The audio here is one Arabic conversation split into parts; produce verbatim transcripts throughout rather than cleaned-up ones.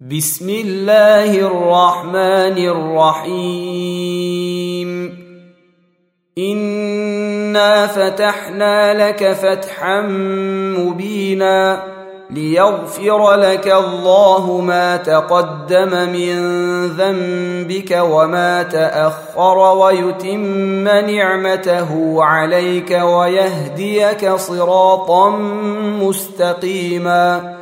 بسم الله الرحمن الرحيم إنا فتحنا لك فتحا مبينا ليغفر لك الله ما تقدم من ذنبك وما تأخر ويتم نعمته عليك ويهديك صراطا مستقيما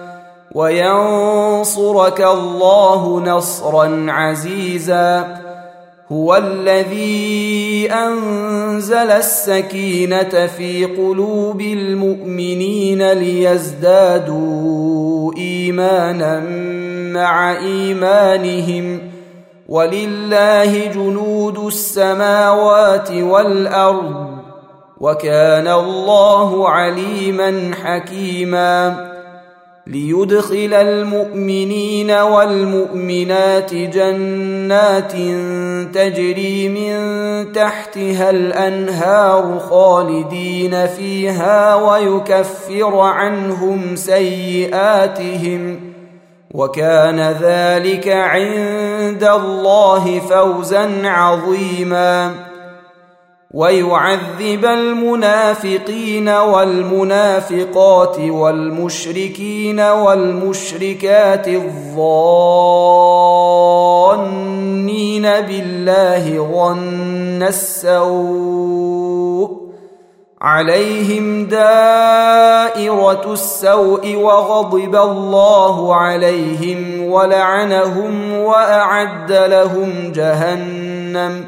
وينصرك الله نصرا عزيزا هو الذي أنزل السكينة في قلوب المؤمنين ليزدادوا إيمانا مع إيمانهم ولله جنود السماوات والأرض وكان الله عليما حكيما ليدخل المؤمنين والمؤمنات جنات تجري من تحتها الأنهار خالدين فيها ويكفر عنهم سيئاتهم وكان ذلك عند الله فوزا عظيما ويعذب المنافقين والمنافقات والمشركين والمشركات الظانين بالله ظن السوء عليهم دائرة السوء وغضب الله عليهم ولعنهم وأعد لهم جهنم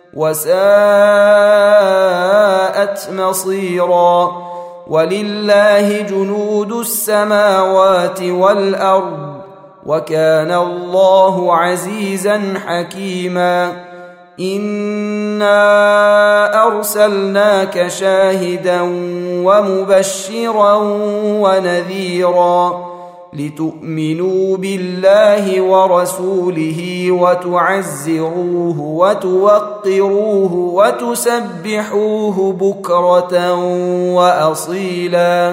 وساءت مصيرا ولله جنود السماوات والأرض وكان الله عزيزا حكيما إنا أرسلناك شاهدا ومبشرا ونذيرا لتؤمنوا بالله ورسوله وتعزروه وتوقروه وتسبحوه بكرة وأصيلا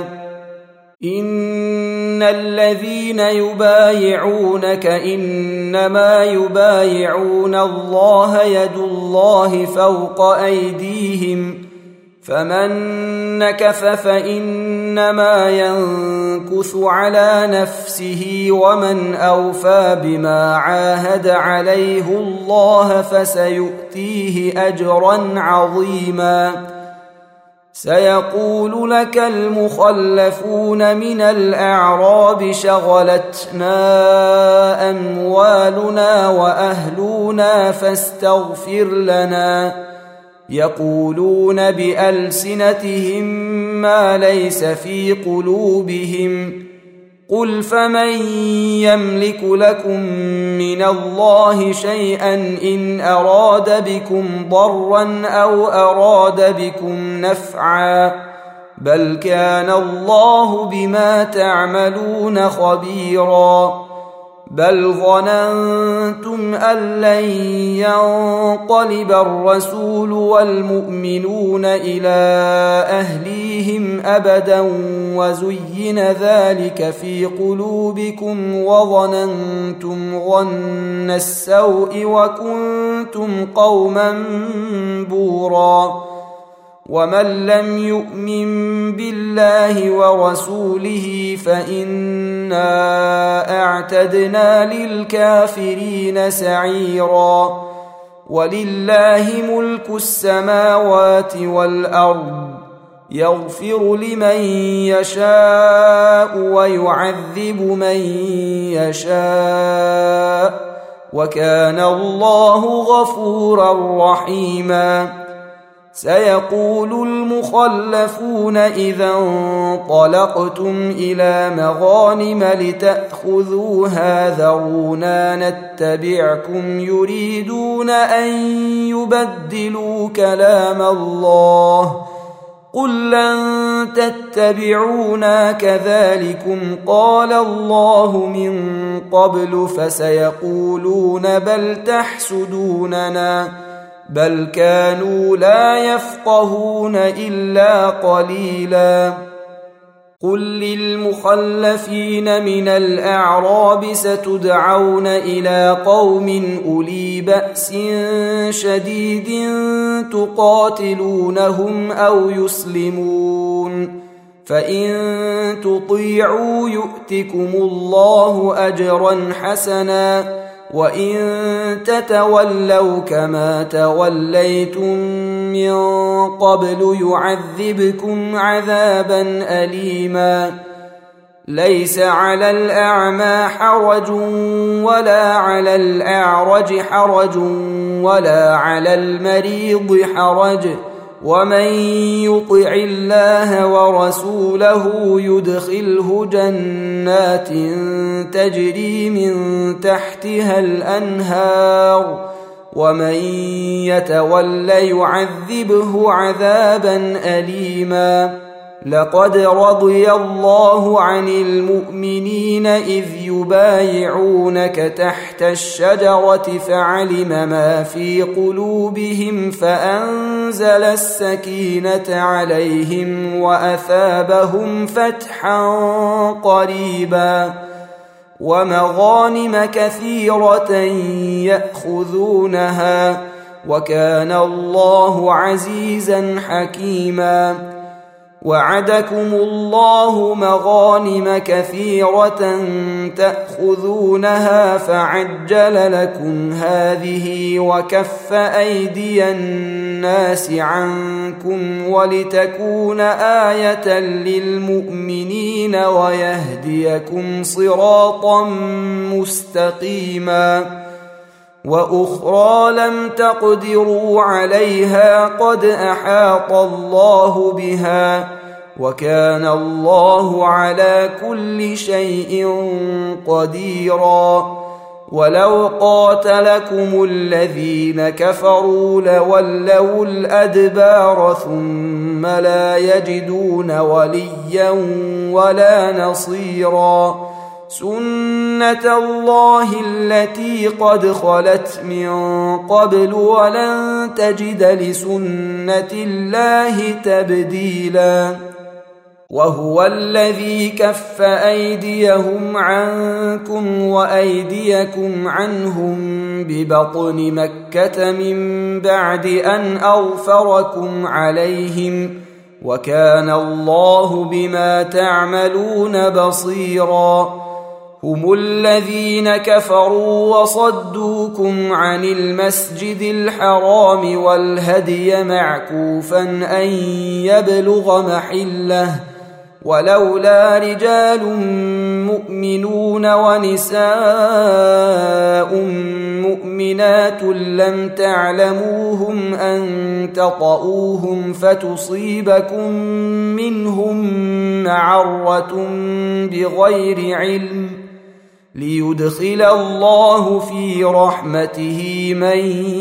إن الذين يبايعونك إنما يبايعون الله يد الله فوق أيديهم فمن نكث فإنما ينكث على نفسه ومن أوفى بما عاهد عليه الله فسيؤتيه أجرا عظيما سيقول لك المخلفون من الأعراب شغلتنا أموالنا وأهلنا فاستغفر لنا يقولون بألسنتهم ما ليس في قلوبهم قل فمن يملك لكم من الله شيئا إن أراد بكم ضرا أو أراد بكم نفعا بل كان الله بما تعملون خبيرا بل ظننتم أن لن ينقلب الرسول والمؤمنون إلى أهليهم أبدا وزين ذلك في قلوبكم وظننتم ظن السوء وكنتم قوما بورا ومن لم يؤمن بالله ورسوله فإنا أعتدنا للكافرين سعيرا ولله ملك السماوات والأرض يغفر لمن يشاء ويعذب من يشاء وكان الله غفورا رحيما سيقول المخلفون إذا انطلقتم إلى مغانم لتأخذوها ذرونا نتبعكم يريدون أن يبدلوا كلام الله قل لن تتبعونا كذلكم قال الله من قبل فسيقولون بل تحسدوننا بل كانوا لا يفقهون إلا قليلا قل للمخلفين من الأعراب ستدعون إلى قوم أولي بأس شديد تقاتلونهم أو يسلمون فإن تطيعوا يؤتكم الله أجرا حسنا وإن تتولوا كما توليتم من قبل يعذبكم عذابا أليما ليس على الأعمى حرج ولا على الأعرج حرج ولا على المريض حرج ومن يطع الله ورسوله يدخله جنات تجري من تحتها الأنهار ومن يتول يعذبه عذابا أليما لقد رضي الله عن المؤمنين إذ يبايعونك تحت الشجرة فعلم ما في قلوبهم فأنزل السكينة عليهم وأثابهم فتحا قريبا ومغانم كثيرة يأخذونها وكان الله عزيزا حكيما وعدكم الله مغانم كثيرة تأخذونها فعجل لكم هذه وكف أيدي الناس عنكم ولتكون آية للمؤمنين ويهديكم صراطا مستقيما وأخرى لم تقدروا عليها قد أحاط الله بها وكان الله على كل شيء قديرا ولو قاتلكم الذين كفروا لولوا الأدبار ثم لا يجدون وليا ولا نصيرا سنة الله التي قد خلت من قبل ولن تجد لسنة الله تبديلا وهو الذي كف أيديهم عنكم وأيديكم عنهم ببطن مكة من بعد أن أغفركم عليهم وكان الله بما تعملون بصيرا هم الذين كفروا وصدوكم عن المسجد الحرام والهدي معكوفا أن يبلغ محله ولولا رجال مؤمنون ونساء مؤمنات لم تعلموهم أن تطؤوهم فتصيبكم منهم معرة بغير علم ليدخل الله في رحمته من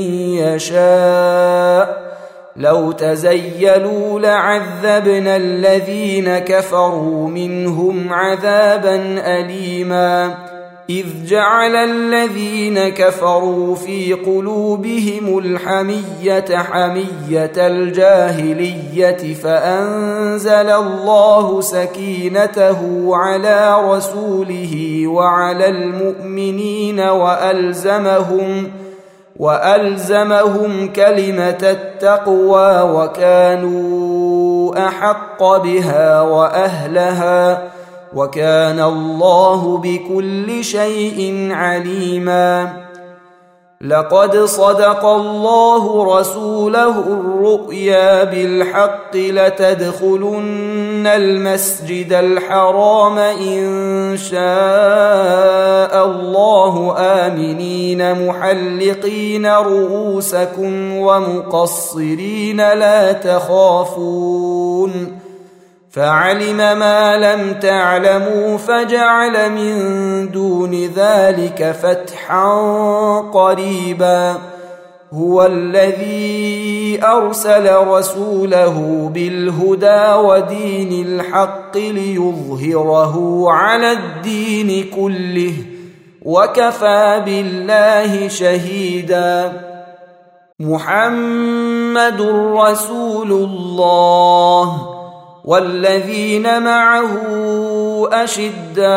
يشاء لو تزيلوا لعذبنا الذين كفروا منهم عذابا أليما إذ جعل الذين كفروا في قلوبهم الحمية حمية الجاهلية فأنزل الله سكينته على رسوله وعلى المؤمنين وألزمهم وألزمهم كلمة التقوى وكانوا أحق بها وأهلها وكان الله بكل شيء عليما لقد صدق الله رسوله الرؤيا بالحق لتدخلن المسجد الحرام إن شاء الله آمنين محلقين رؤوسكم ومقصرين لا تخافون فعلم ما لم تعلموا فجعل من دون ذلك فتحا قريبا هو الذي أرسل رسوله بالهدى ودين الحق ليظهره على الدين كله وكفى بالله شهيدا محمد رسول الله والذين معه أشداء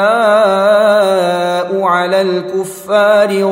على الكفار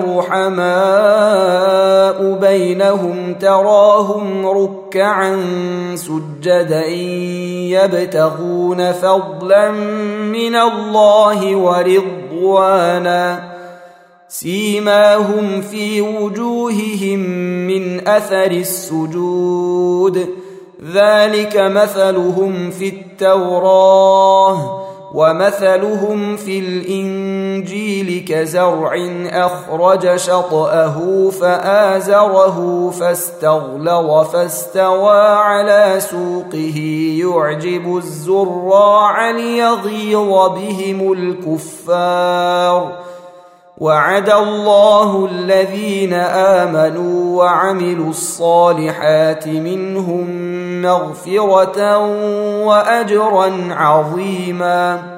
رحماء بينهم تراهم ركعا سجدا يبتغون فضلا من الله ورضوانا سيماهم في وجوههم من أثر السجود ذلك مثلهم في التوراة ومثلهم في الإنجيل كزرع أخرج شطأه فآزره فاستغلظ فاستوى على سوقه يعجب الزراع ليغيظ بهم الكفار وعد الله الذين آمنوا وعملوا الصالحات منهم مغفرة وأجرا عظيما